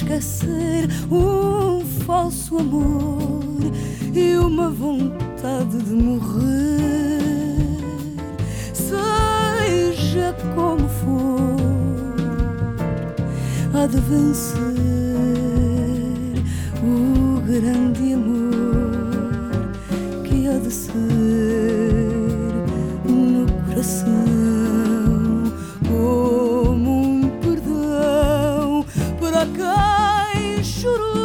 esquecer um falso amor e uma vontade de morrer. Seja como for, há de vencer o grande amor que há de ser no coração como um perdão para quem chorou.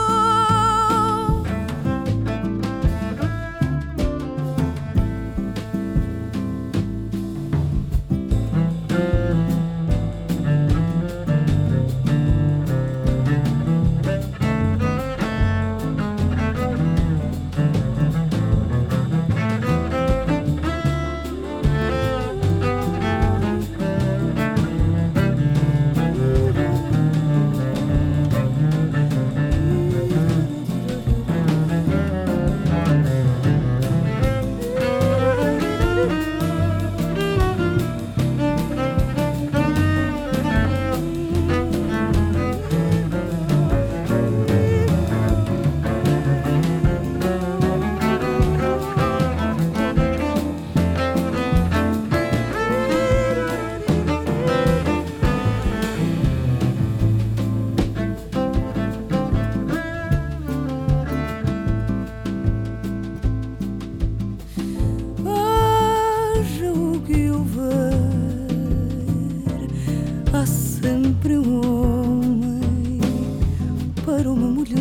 Há sempre um homem para uma mulher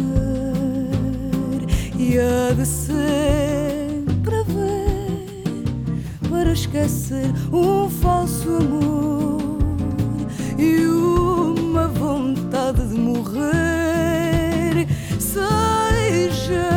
e há de sempre haver para esquecer um falso amor e uma vontade de morrer. Seja